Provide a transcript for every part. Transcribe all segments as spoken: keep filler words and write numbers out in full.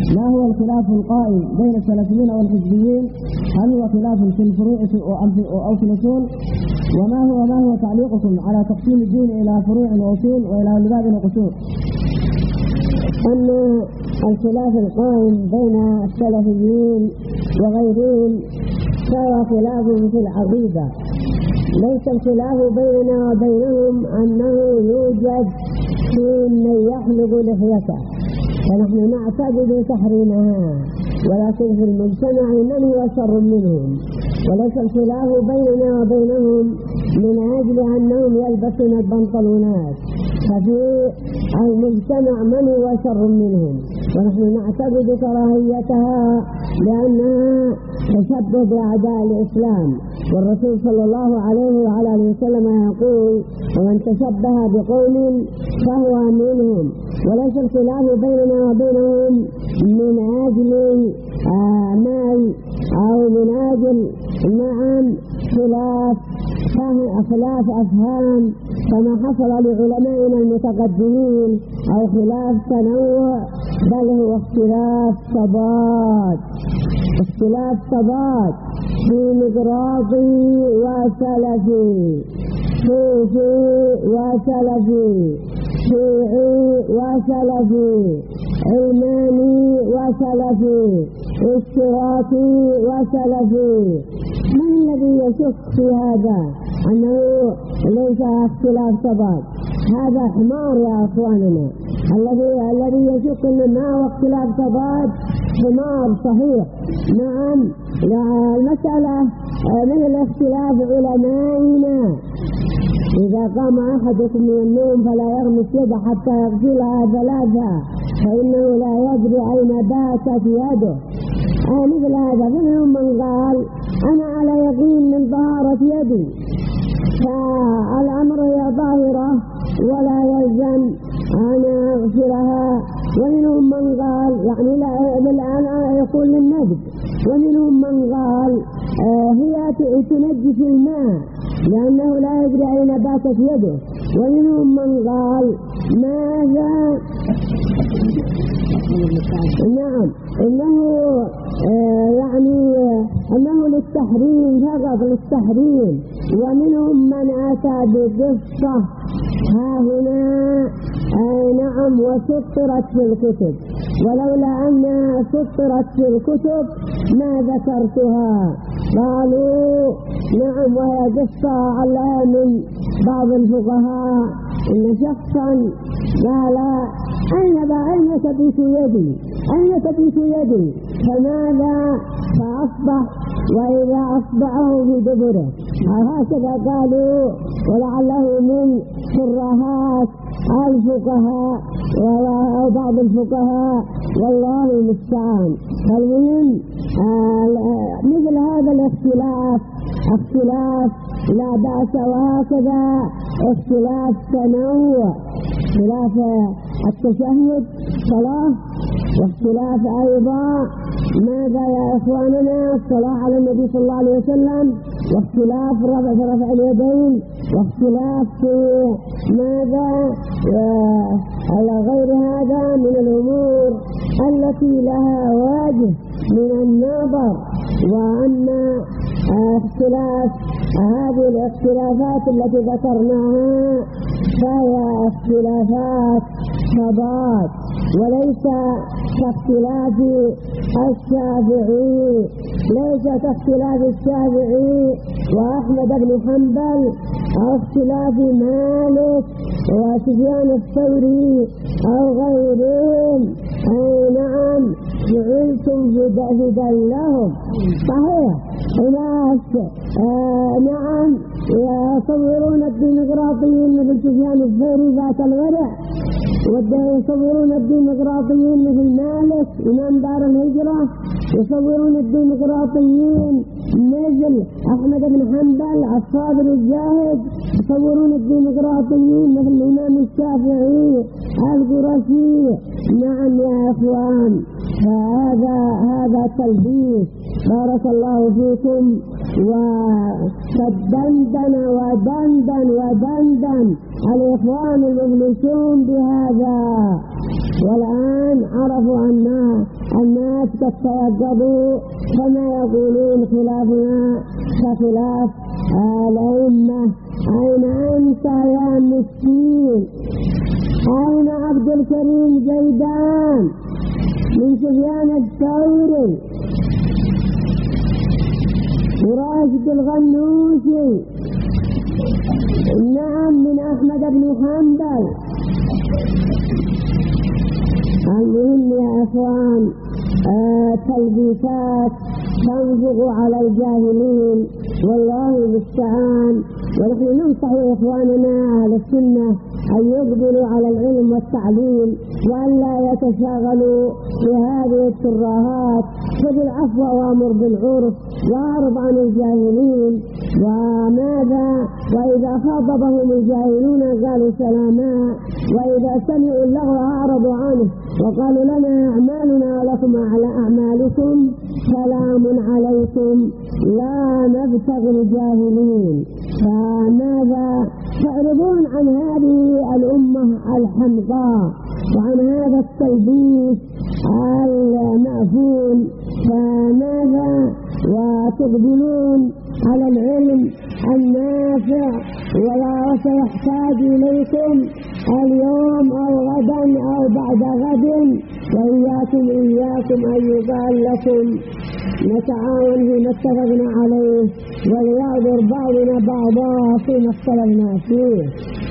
ما هو الخلاف القائم بين السلفيين والحزبيين؟ هل هو خلاف في الفروع أو في الأصول؟ وما هو ما هو تعليقكم على تقسيم الدين إلى فروع وأصول وإلى لباب وقصور؟ أما الخلاف القائم بين السلفيين وغيرهم فهو خلاف في العقيدة، ليس الخلاف بيننا وبينهم أنه يوجد في من يحلق لحيته، فنحن نعتقد تحريمها، ولكن في المجتمع من هو شر منهم، وليس الخلاف بيننا وبينهم من أجل أنهم يلبسون البنطلونات، ففي المجتمع من هو شر منهم، ونحن نعتقد كراهيتها لأنها تشبه بأعداء الإسلام، والرسول صلى الله عليه وعلى آله وسلم يقول: ومن تشبه بقوم فهو منهم. وليس الخلاف بيننا وبينهم من أجل أعمال أو من أجل نعم خلاف خلاف أفهام كما حصل لعلمائنا المتقدمين، أو خلاف تنوع، بل هو اختلاف تضاد اختلاف تضاد في مقراطي وسلفي، صوفي وسلفي، شيعي وسلفي، علماني وسلفي، اشتراكي وسلفي. من الذي يشك في هذا أنه ليس اختلاف تضاد؟ هذا حمار يا أخواننا. الذي الذي يشك أن ما هو اختلاف تضاد حمار صحيح. نعم، المسألة مثل اختلاف علمائنا: إذا قام أحدكم من النوم فلا يغمس يده حتى يغسلها ثلاثة فإنه لا يدري أين باتت يده. آه مثل هذا. منهم من قال: أنا على يقين من طهارة يدي، فالأمر هي ظاهرة ولا يلزم أن أغسلها. ومنهم من قال يعني لا الآن يقول للنجد. ومنهم من قال آه هي تنجس الماء لأنه لا يدري أين باتت يده. ومنهم من قال ماذا نعم إنه آه يعني أنه للتحريم فقط، للتحريم. ومنهم من أتى بقصة ها هنا آه نعم وسطرت في الكتب، ولولا أنها سطرت في الكتب ما ذكرتها. قالوا نعم وهي قصة على من بعض الفقهاء إن شخصا قال: أين أين تبيت يدي؟ أين تبيت يدي؟ فماذا؟ فأصبح وإذا أصبعه في دبره. هكذا قالوا، ولعله من كراهات الفقهاء أو بعض الفقهاء، والله المستعان. فالمهم مثل هذا الاختلاف اختلاف لا بأس، وهكذا اختلاف تنوع، اختلاف التشهد صلاة، واختلاف أيضا ماذا يا إخواننا الصلاة على النبي صلى الله عليه وسلم، واختلاف رفع رفع اليدين، واختلاف في ماذا على غير هذا من الأمور التي لها وجه من النظر. وأن اختلاف هذه الاختلافات التي ذكرناها فهي اختلافات تضاد، وليس كاختلاف الشافعي ليس كاختلاف الشافعي وأحمد بن حنبل، أو اختلاف مالك وسفيان الثوري أو غيرهم. أي نعم جعلتم هدى لهم. صحيح ناس آه نعم يصورون الديمقراطيين مثل سفيان الثوري ذات الورع، ويصورون الديمقراطيين مثل مالك إمام دار الهجرة، يصورون الديمقراطيين مثل أحمد بن حنبل الصابر الزاهد، يصورون الديمقراطيين مثل الإمام الشافعي القرشي. نعم يا إخوان، فهذا هذا تلبيس. بارك الله فيكم. وتدندن ودندن ودندن الإخوان المبلسون بهذا والآن عرفوا أن الناس قد تيقظوا كما يقولون خلافنا كخلاف الأئمة. أين أنت يا مسكين؟ أين عبد الكريم زيدان من سفيان الثوري وراشد الغنوشي؟ نعم من أحمد بن حنبل. المهم يا إخوان آه تلبيسات تنفق على الجاهلين والله المستعان. ونحن ننصح إخواننا أهل السنة أن يقبلوا على العلم والتعليم وأن لا يتشاغلوا بهذه الترهات. خذ العفو وأمر بالعرف وأعرض عن الجاهلين. وماذا وإذا خاطبهم الجاهلون قالوا سلاما، وإذا سمعوا اللغو أعرضوا عنه وقالوا لنا أعمالنا ولكم على أعمالكم سلام عليكم لا نبتغي الجاهلين. فماذا تعرضون عن هذه الأمة الحمقاء وعن هذا التلبيس المأفون؟ فماذا وتقبلون على العلم النافع ولا سيحتاج إليكم اليوم أو غدا أو بعد غد. وإياكم إياكم أن يقال لكم نتعاون فيما اتفقنا عليه وليعذر بعضنا بعضا فيما اختلفنا فيه.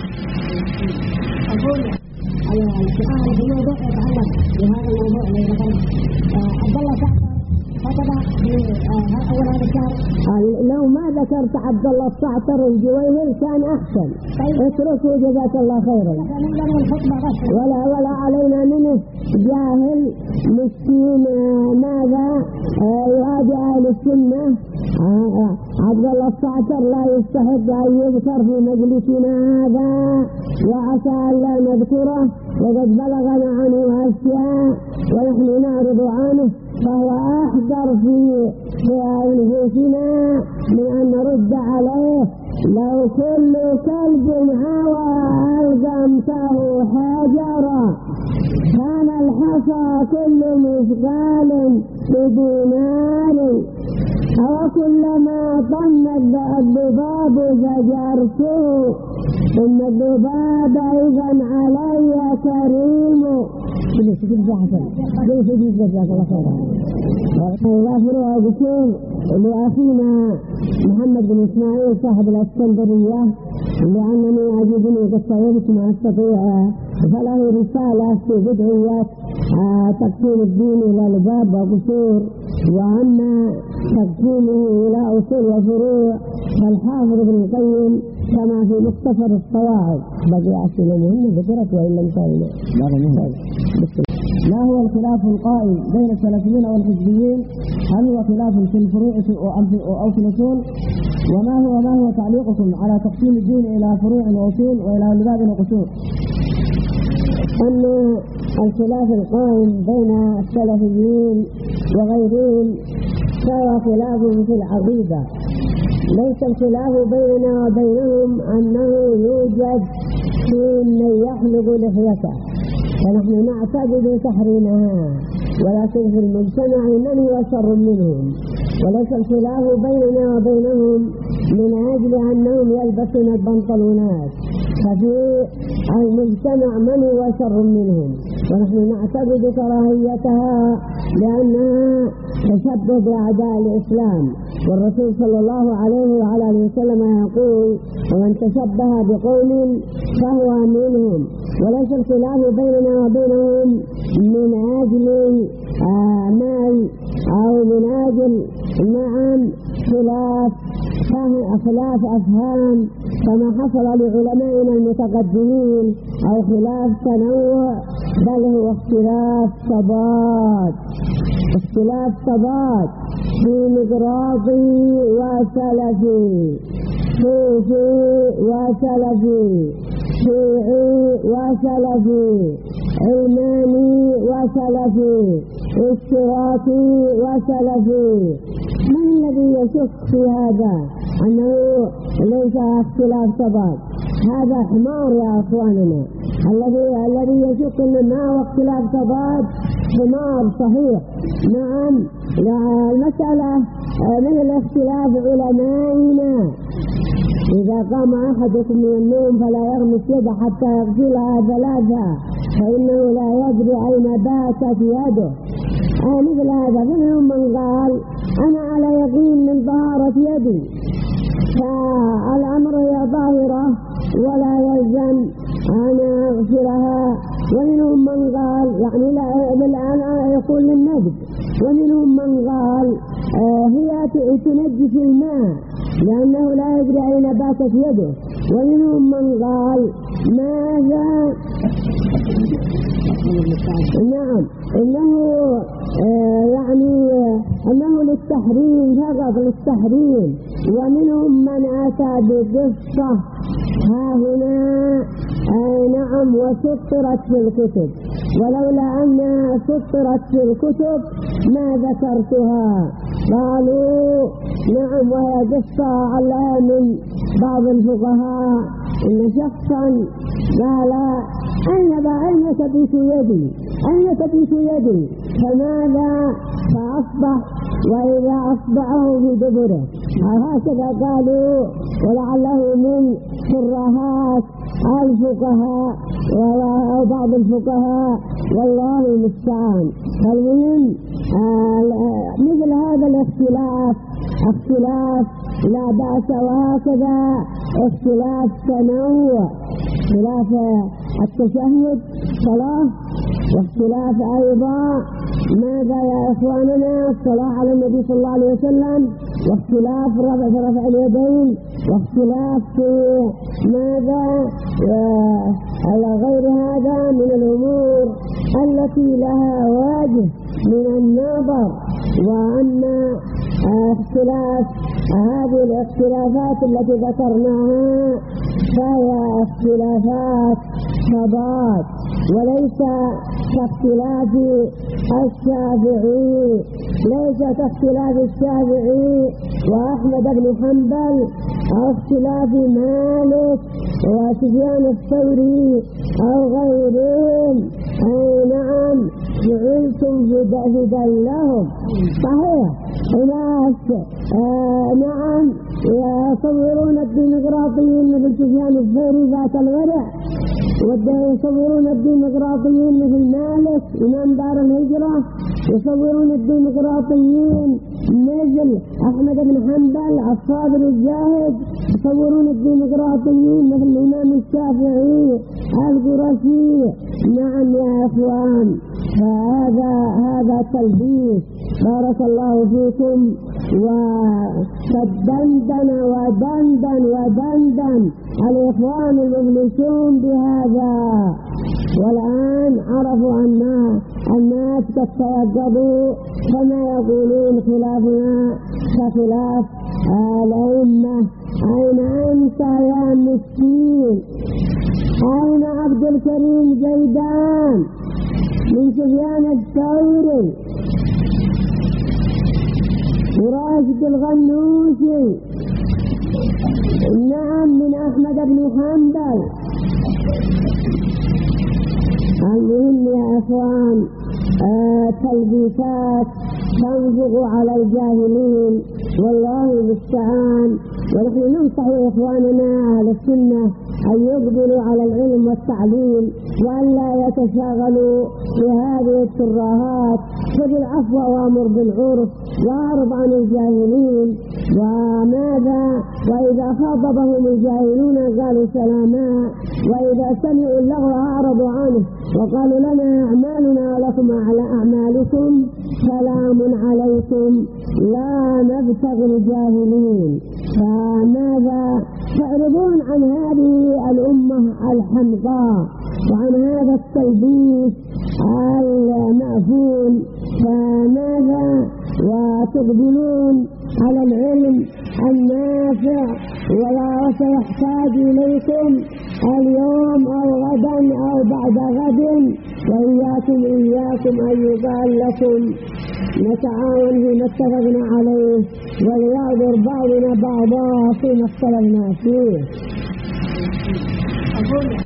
أقول السؤال في موضوع يتعلق بهذا الموضوع الذي ذكرنا عبد الله سعطر كتب في أول هذا الشهر. لو ما ذكرت عبد الله السعطر الجويهل كان أحسن. اتركه جزاك الله خيرا. ولا ولا علينا منه جاهل مسكين ماذا يؤدي أهل السنة. عبد الله السعطر لا يستحق أن يذكر في مجلسنا هذا وعسى أن لا نذكره وقد بلغنا عنه أشياء ونحن نعرض عنه، فهو أحذر في أنفسنا من أن نرد عليه. لو كل كلب هوى ألزمته حجرا كان الحصى كل مثقال بدينار، أو كلما طن الذباب زجرته إن الذباب إذا علي كريم. وغفرها بشير لأخينا محمد بن إسماعيل صاحب الاسكندرية لأنني أجدني قد صورت ما أستطيع، فله رسالة في بدعية تقسيم الدين إلى لباب وقصور، وأما تقسيمه إلى أصول وفروع فالحافظ ابن القيم كما في مختصر الصواعق. بقي أسئلة مهمة ذكرت وإن لم تعلم. ما هو الخلاف القائم بين السلفيين والحزبيين؟ هل هو خلاف في الفروع أو في الأصول؟ وما هو ما هو تعليقكم على تقسيم الدين إلى فروع وأصول وإلى لباب وقصور؟ أما الخلاف القائم بين السلفيين وغيرهم فهو خلاف في العقيدة. ليس الخلاف بيننا وبينهم أنه يوجد في من يحلق لحيته فنحن نعتقد تحريمها، ولكن في المجتمع من هو شر منهم. وليس الخلاف بيننا وبينهم من أجل أنهم يلبسون البنطلونات، ففي المجتمع من هو شر منهم ونحن نعتقد كراهيتها لأنها تشبه بأعداء الإسلام. والرسول صلى الله عليه وعلى آله وسلم يقول ومن تشبه بقوم فهو منهم. وليس الخلاف بيننا وبينهم من أجل مال أو من أجل نعم خلاف خلاف أفهام كما حصل لعلمائنا المتقدمين أو خلاف تنوع، بل هو اختلاف تضاد. اختلاف تضاد في مقراضي وسلفي، صوفي وسلفي، شيعي وسلفي، علماني وسلفي، اشتراكي وسلفي. من الذي يشك في هذا أنه ليس اختلاف تضاد؟ هذا حمار يا أخواننا. الذي الذي يشك معه اختلاف تضاد حمار صحيح. نعم، المسألة مثل اختلاف علمائنا: إذا قام أحدكم من النوم فلا يغمس يده حتى يغسلها ثلاثة فإنه لا يدري أين باتت يده. آه مثل هذا. منهم من قال: أنا على يقين من طهارة يدي، فالأمر هي ظاهرة ولا يلزم أن أغسلها. ومنهم من قال يعني لا بالآن يقول للنجد. ومنهم من قال آه هي تنجس الماء لأنه لا يدري أين باتت يده. ومنهم من قال ماذا نعم إنه آه يعني أنه للتحريم فقط، للتحريم. ومنهم من أتى بقصة ها هنا آه نعم وسطرت في الكتب، ولولا أنها سطرت في الكتب ما ذكرتها. قالوا نعم وهي قصة على من بعض الفقهاء إن شخصا قال: أين أين تبيت يدي؟ أين تبيت يدي؟ فماذا؟ فأصبح وإذا أصبعه في دبره. هكذا قالوا، ولعله من كراهات الفقهاء أو بعض الفقهاء، والله المستعان. فالمهم مثل هذا الاختلاف اختلاف لا بأس، وهكذا اختلاف تنوع، اختلاف التشهد صلاة، واختلاف أيضا ماذا يا إخواننا الصلاة على النبي صلى الله عليه وسلم، واختلاف رفع رفع اليدين، واختلاف في ماذا على غير هذا من الأمور التي لها وجه من النظر. وأن اختلاف هذه الاختلافات التي ذكرناها فهي اختلافات تضاد، وليس كاختلاف الشافعي ليس كاختلاف الشافعي وأحمد بن حنبل أو اختلاف مالك وسفيان الثوري أو غيرهم. أي نعم جعلتم هدى لهم. صحيح هناك آه نعم يصورون الديمقراطيين مثل سفيان الثوري ذات الورع، ويصورون الديمقراطيين مثل مالك إمام دار الهجرة، يصورون الديمقراطيين مثل أحمد بن حنبل الصابر الزاهد، يصورون الديمقراطيين مثل الإمام الشافعي القرشي. نعم يا إخوان، فهذا هذا تلبيس. بارك الله فيكم. وقدندن ودندن ودندن الإخوان المبلسون بهذا، والآن عرفوا أن الناس قد تيقظوا، فما يقولون خلافنا كخلاف الأئمة. أين أنت يا مسكين؟ أين عبد الكريم زيدان من سفيان الثوري وراشد الغنوشي؟ نعم من أحمد بن حنبل. المهم يا أخوان آه تلبيسات تنفق على الجاهلين، والله المستعان. ونحن ننصح إخواننا أهل السنة أن يقبلوا على العلم والتعليم وأن لا يتشاغلوا بهذه الترهات. خذ العفو وأمر بالعرف وأعرض عن الجاهلين. وماذا؟ وإذا خاطبهم الجاهلون قالوا سلاما، وإذا سمعوا اللغو أعرضوا عنه وقالوا لنا أعمالنا ولكم على أعمالكم سلام عليكم لا نبتغي الجاهلين. فماذا؟ تعرضون عن هذه الأمة الحمقاء وعن هذا التلبيس المأفون. فماذا؟ وتقبلون على العلم النافع، ولا سيحتاج إليكم اليوم أو غدا أو بعد غد. وإياكم إياكم أن يقال لكم نتعاون فيما اتفقنا عليه وليعذر بعضنا بعضا فيما اختلفنا فيه.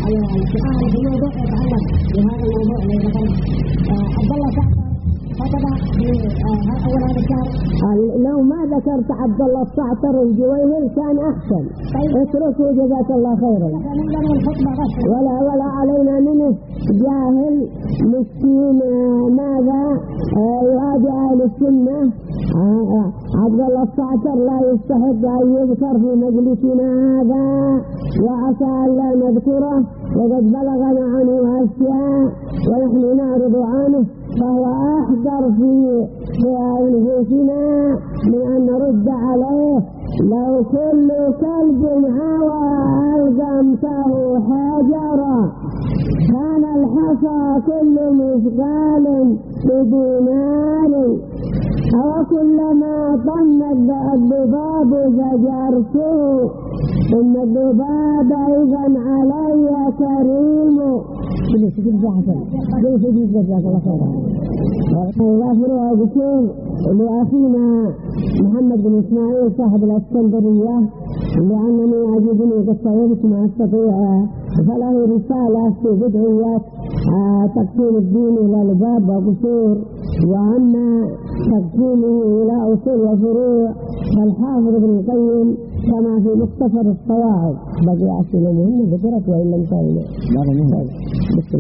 السؤال في الموضوع يتعلق بهذا الموضوع الذي ذكرنا. عبد الله جعفر خطب في أول هذا الشهر. لو ما ذكرت عبد الله الصعتر الجويهل كان أحسن. اتركه جزاك الله خيرا. ولا ولا علينا منه جاهل مسكين ماذا يؤدي أهل السنة. عبد الله الصعتر لا يستحق أن يذكر في مجلسنا هذا، وعسى أن لا نذكره وقد بلغنا عنه أشياء ونحن نعرض عنه، فهو أحذر في أنفسنا من أن نرد عليه. لو كل كلب هوى ألزمته حجرا كان الحصى كل مثقال بدينار، أو كلما طن الذباب زجرته ثم الذباب أيضا علي كريم. كله سجد حسن كله سجد جزاك الله خيرا. وغفر وذكر لأخينا محمد بن إسماعيل صاحب الاسكندرية، لأنني عجبني قد صورت ما أستطيع، فله رسالة في بدعيات تقسيم الدين إلى لباب وقصور، وأما تقسيمه إلى أصول وفروع فالحافظ ابن القيم كما في مختصر الصواعق. بقي أسئلة مهمة ذكرت وإن لم تكن